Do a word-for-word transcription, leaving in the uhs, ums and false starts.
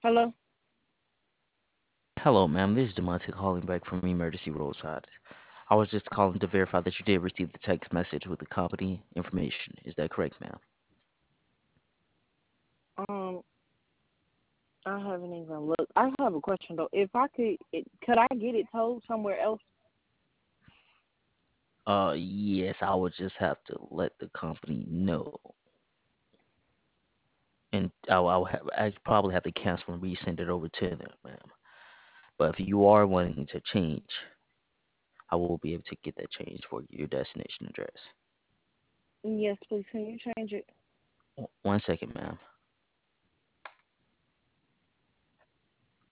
Hello? Hello, ma'am. This is Demonte calling back from Emergency Roadside. I was just calling to verify that you did receive the text message with the company information. Is that correct, ma'am? Um, I haven't even looked. I have a question though. If I could, it, could I get it towed somewhere else? Uh, yes, I would just have to let the company know, and I will I will have I probably have to cancel and resend it over to them, ma'am. But if you are wanting to change, I will be able to get that changed for you, your destination address. Yes, please. Can you change it? W- One second, ma'am.